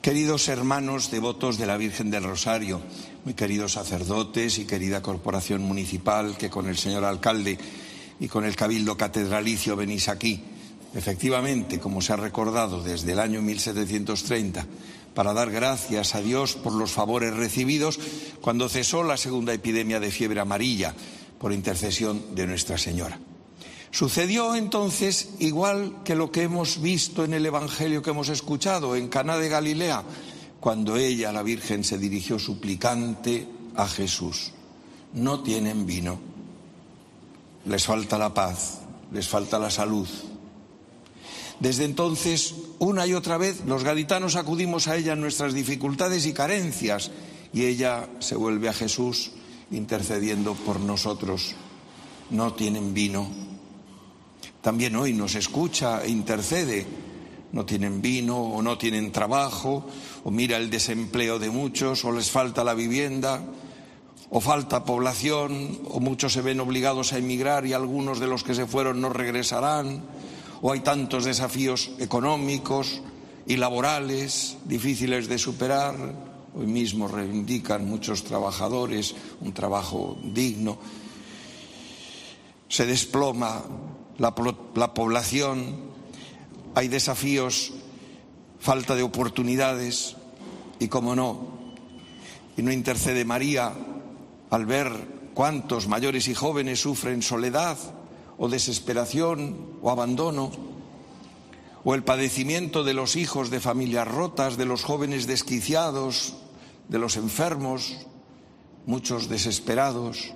Queridos hermanos devotos de la Virgen del Rosario, muy queridos sacerdotes y querida corporación municipal que con el señor alcalde y con el cabildo catedralicio venís aquí, efectivamente, como se ha recordado, desde el año 1730, para dar gracias a Dios por los favores recibidos cuando cesó la segunda epidemia de fiebre amarilla por intercesión de Nuestra Señora. Sucedió entonces igual que lo que hemos visto en el Evangelio que hemos escuchado en Caná de Galilea, cuando ella, la Virgen, se dirigió suplicante a Jesús. No tienen vino, les falta la paz, les falta la salud. Desde entonces, una y otra vez, los gaditanos acudimos a ella en nuestras dificultades y carencias, y ella se vuelve a Jesús intercediendo por nosotros. No tienen vino. También hoy nos escucha e intercede. No tienen vino o no tienen trabajo, o mira el desempleo de muchos, o les falta la vivienda, o falta población, o muchos se ven obligados a emigrar y algunos de los que se fueron no regresarán, o hay tantos desafíos económicos y laborales difíciles de superar. Hoy mismo reivindican muchos trabajadores un trabajo digno. Se desploma la población, hay desafíos, falta de oportunidades y, cómo no, y no intercede María al ver cuántos mayores y jóvenes sufren soledad o desesperación o abandono, o el padecimiento de los hijos de familias rotas, de los jóvenes desquiciados, de los enfermos, muchos desesperados.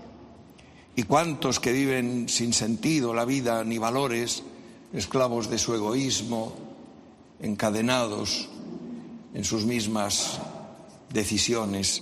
Y cuántos que viven sin sentido la vida ni valores, esclavos de su egoísmo, encadenados en sus mismas decisiones.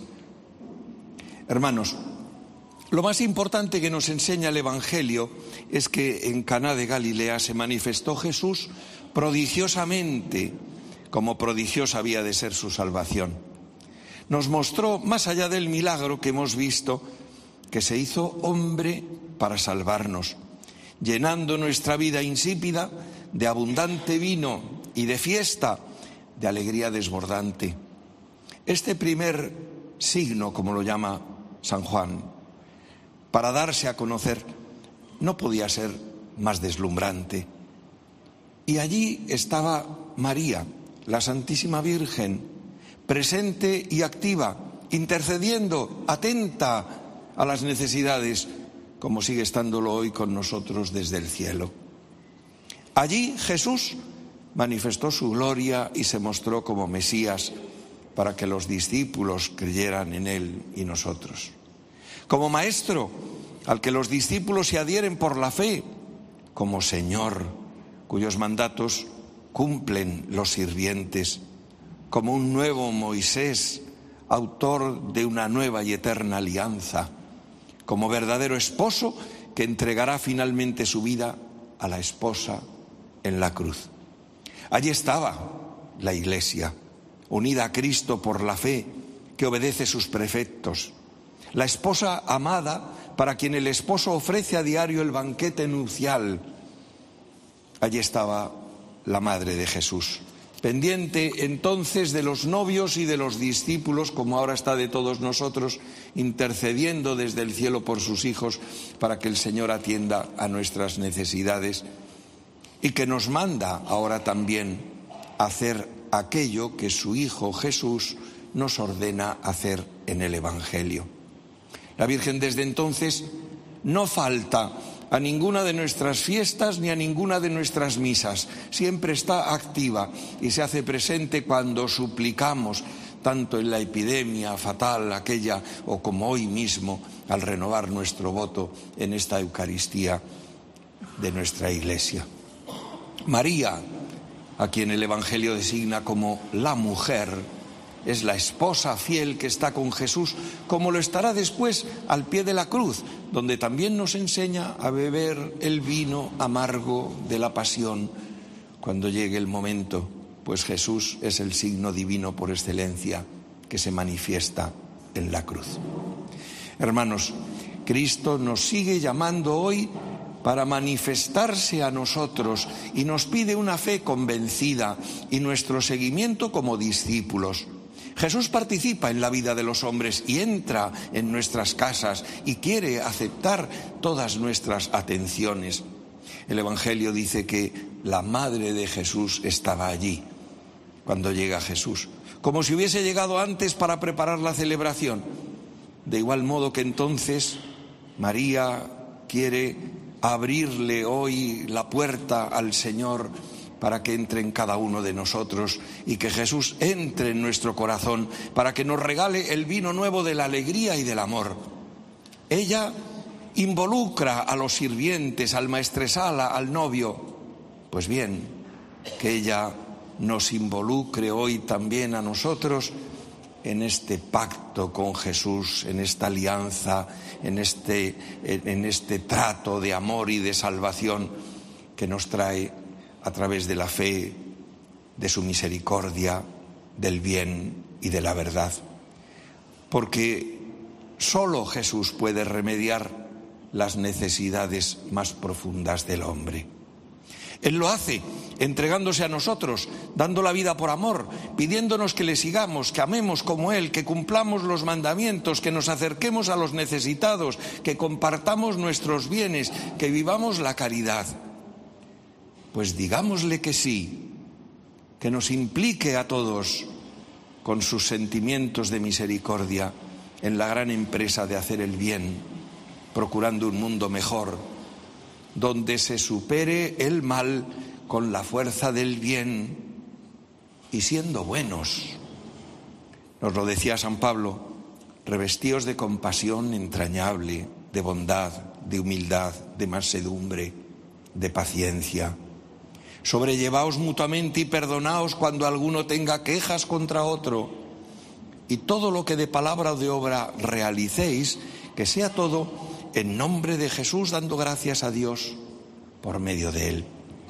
Hermanos, lo más importante que nos enseña el Evangelio es que en Caná de Galilea se manifestó Jesús prodigiosamente, como prodigiosa había de ser su salvación. Nos mostró, más allá del milagro que hemos visto, que se hizo hombre para salvarnos, llenando nuestra vida insípida de abundante vino y de fiesta, de alegría desbordante. Este primer signo, como lo llama San Juan, para darse a conocer, no podía ser más deslumbrante. Y allí estaba María, la Santísima Virgen, presente y activa, intercediendo, atenta a las necesidades, como sigue estándolo hoy con nosotros desde el cielo. Allí Jesús manifestó su gloria y se mostró como Mesías para que los discípulos creyeran en él y nosotros. Como Maestro al que los discípulos se adhieren por la fe, como Señor cuyos mandatos cumplen los sirvientes, como un nuevo Moisés, autor de una nueva y eterna alianza, como verdadero esposo que entregará finalmente su vida a la esposa en la cruz. Allí estaba la Iglesia, unida a Cristo por la fe, que obedece sus preceptos. La esposa amada, para quien el esposo ofrece a diario el banquete nupcial. Allí estaba la Madre de Jesús, pendiente entonces de los novios y de los discípulos, como ahora está de todos nosotros, intercediendo desde el cielo por sus hijos para que el Señor atienda a nuestras necesidades, y que nos manda ahora también hacer aquello que su Hijo Jesús nos ordena hacer en el Evangelio. La Virgen desde entonces no falta a ninguna de nuestras fiestas ni a ninguna de nuestras misas. Siempre está activa y se hace presente cuando suplicamos, tanto en la epidemia fatal aquella o como hoy mismo, al renovar nuestro voto en esta Eucaristía de nuestra Iglesia. María, a quien el Evangelio designa como la mujer, es la esposa fiel que está con Jesús, como lo estará después al pie de la cruz, donde también nos enseña a beber el vino amargo de la pasión cuando llegue el momento, pues Jesús es el signo divino por excelencia que se manifiesta en la cruz. Hermanos, Cristo nos sigue llamando hoy para manifestarse a nosotros y nos pide una fe convencida y nuestro seguimiento como discípulos. Jesús participa en la vida de los hombres y entra en nuestras casas y quiere aceptar todas nuestras atenciones. El Evangelio dice que la madre de Jesús estaba allí cuando llega Jesús, como si hubiese llegado antes para preparar la celebración. De igual modo que entonces María quiere abrirle hoy la puerta al Señor para que entre en cada uno de nosotros y que Jesús entre en nuestro corazón para que nos regale el vino nuevo de la alegría y del amor. Ella involucra a los sirvientes, al maestresala, al novio. Pues bien, que ella nos involucre hoy también a nosotros en este pacto con Jesús, en esta alianza, en este trato de amor y de salvación que nos trae a través de la fe, de su misericordia, del bien y de la verdad. Porque solo Jesús puede remediar las necesidades más profundas del hombre. Él lo hace entregándose a nosotros, dando la vida por amor, pidiéndonos que le sigamos, que amemos como Él, que cumplamos los mandamientos, que nos acerquemos a los necesitados, que compartamos nuestros bienes, que vivamos la caridad. Pues digámosle que sí, que nos implique a todos con sus sentimientos de misericordia en la gran empresa de hacer el bien, procurando un mundo mejor, donde se supere el mal con la fuerza del bien y siendo buenos. Nos lo decía San Pablo, revestíos de compasión entrañable, de bondad, de humildad, de mansedumbre, de paciencia. Sobrellevaos mutuamente y perdonaos cuando alguno tenga quejas contra otro. Y todo lo que de palabra o de obra realicéis, que sea todo en nombre de Jesús, dando gracias a Dios por medio de Él.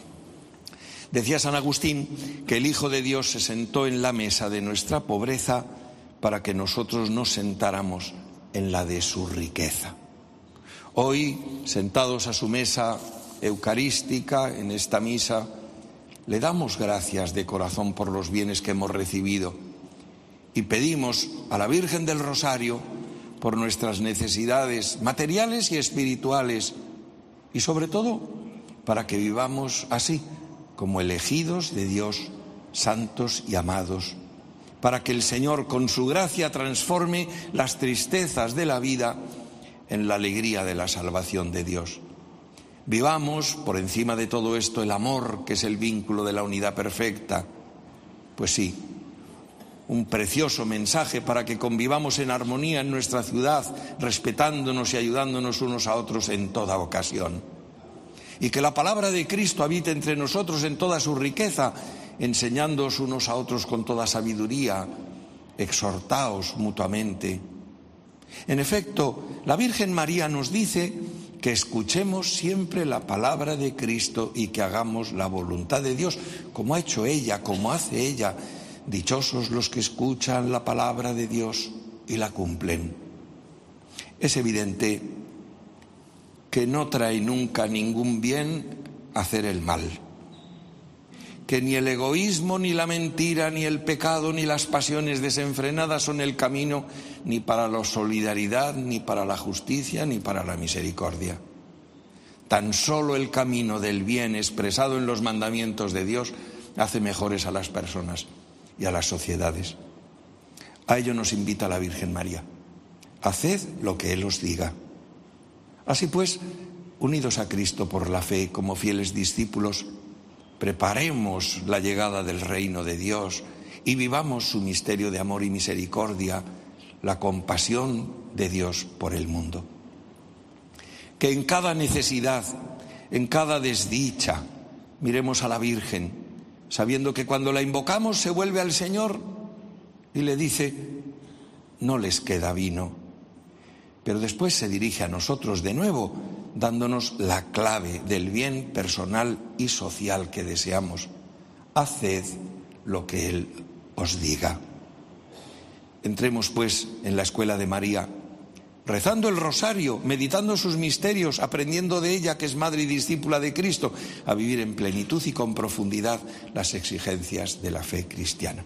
Decía San Agustín que el Hijo de Dios se sentó en la mesa de nuestra pobreza para que nosotros nos sentáramos en la de su riqueza. Hoy, sentados a su mesa eucarística en esta misa, le damos gracias de corazón por los bienes que hemos recibido y pedimos a la Virgen del Rosario por nuestras necesidades materiales y espirituales y sobre todo para que vivamos así, como elegidos de Dios, santos y amados, para que el Señor con su gracia transforme las tristezas de la vida en la alegría de la salvación de Dios. Vivamos por encima de todo esto el amor, que es el vínculo de la unidad perfecta. Pues sí, un precioso mensaje para que convivamos en armonía en nuestra ciudad, respetándonos y ayudándonos unos a otros en toda ocasión. Y que la palabra de Cristo habite entre nosotros en toda su riqueza, enseñándoos unos a otros con toda sabiduría, exhortaos mutuamente. En efecto, la Virgen María nos dice que escuchemos siempre la palabra de Cristo y que hagamos la voluntad de Dios, como ha hecho ella, como hace ella. Dichosos los que escuchan la palabra de Dios y la cumplen. Es evidente que no trae nunca ningún bien hacer el mal, que ni el egoísmo, ni la mentira, ni el pecado, ni las pasiones desenfrenadas son el camino ni para la solidaridad, ni para la justicia, ni para la misericordia. Tan solo el camino del bien expresado en los mandamientos de Dios hace mejores a las personas y a las sociedades. A ello nos invita la Virgen María. Haced lo que Él os diga. Así pues, unidos a Cristo por la fe como fieles discípulos, preparemos la llegada del reino de Dios y vivamos su misterio de amor y misericordia, la compasión de Dios por el mundo. Que en cada necesidad, en cada desdicha, miremos a la Virgen, sabiendo que cuando la invocamos se vuelve al Señor y le dice, no les queda vino. Pero después se dirige a nosotros de nuevo, dándonos la clave del bien personal y social que deseamos. Haced lo que Él os diga. Entremos pues en la escuela de María, rezando el rosario, meditando sus misterios, aprendiendo de ella, que es madre y discípula de Cristo, a vivir en plenitud y con profundidad las exigencias de la fe cristiana.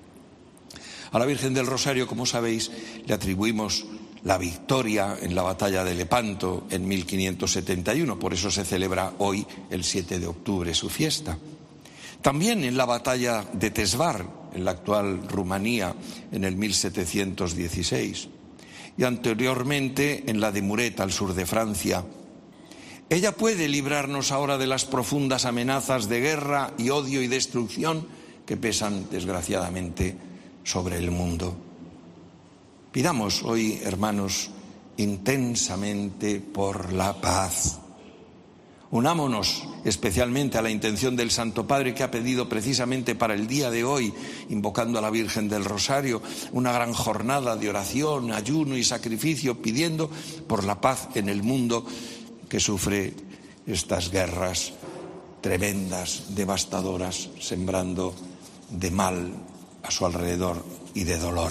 A la Virgen del Rosario, como sabéis, le atribuimos la victoria en la batalla de Lepanto en 1571, por eso se celebra hoy, el 7 de octubre, su fiesta. También en la batalla de Tesvar, en la actual Rumanía, en el 1716. Y anteriormente en la de Muret, al sur de Francia. Ella puede librarnos ahora de las profundas amenazas de guerra y odio y destrucción que pesan, desgraciadamente, sobre el mundo. Pidamos hoy, hermanos, intensamente por la paz. Unámonos especialmente a la intención del Santo Padre, que ha pedido precisamente para el día de hoy, invocando a la Virgen del Rosario, una gran jornada de oración, ayuno y sacrificio, pidiendo por la paz en el mundo que sufre estas guerras tremendas, devastadoras, sembrando de mal a su alrededor y de dolor.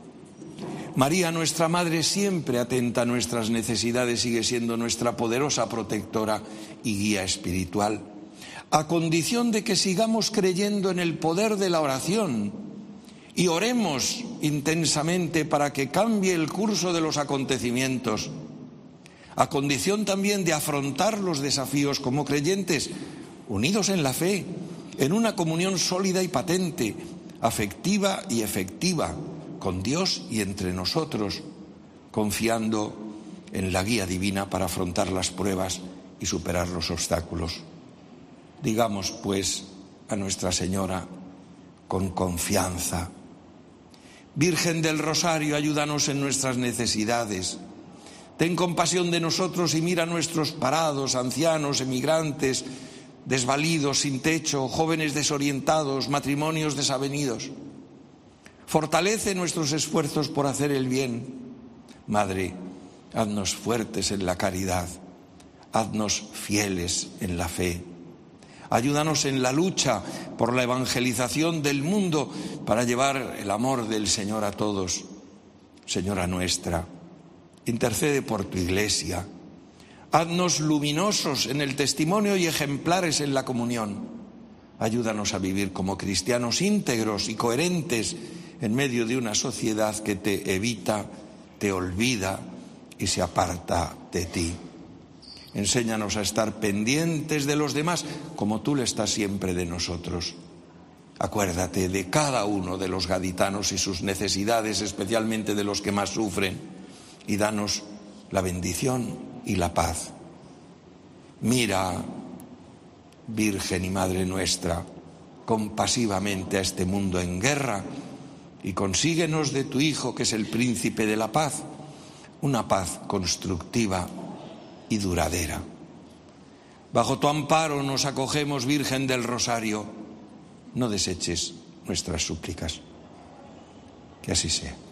María, nuestra Madre, siempre atenta a nuestras necesidades, sigue siendo nuestra poderosa protectora y guía espiritual, a condición de que sigamos creyendo en el poder de la oración y oremos intensamente para que cambie el curso de los acontecimientos, a condición también de afrontar los desafíos como creyentes, unidos en la fe, en una comunión sólida y patente, afectiva y efectiva, con Dios y entre nosotros, confiando en la guía divina para afrontar las pruebas y superar los obstáculos. Digamos, pues, a Nuestra Señora con confianza: Virgen del Rosario, ayúdanos en nuestras necesidades. Ten compasión de nosotros y mira a nuestros parados, ancianos, emigrantes, desvalidos, sin techo, jóvenes desorientados, matrimonios desavenidos. Fortalece nuestros esfuerzos por hacer el bien. Madre, haznos fuertes en la caridad, haznos fieles en la fe. Ayúdanos en la lucha por la evangelización del mundo para llevar el amor del Señor a todos. Señora nuestra, intercede por tu Iglesia. Haznos luminosos en el testimonio y ejemplares en la comunión. Ayúdanos a vivir como cristianos íntegros y coherentes en medio de una sociedad que te evita, te olvida y se aparta de ti. Enséñanos a estar pendientes de los demás como tú le estás siempre de nosotros. Acuérdate de cada uno de los gaditanos y sus necesidades, especialmente de los que más sufren, y danos la bendición y la paz. Mira, Virgen y Madre nuestra, compasivamente a este mundo en guerra y consíguenos de tu Hijo, que es el príncipe de la paz, una paz constructiva y duradera. Bajo tu amparo nos acogemos, Virgen del Rosario. No deseches nuestras súplicas. Que así sea.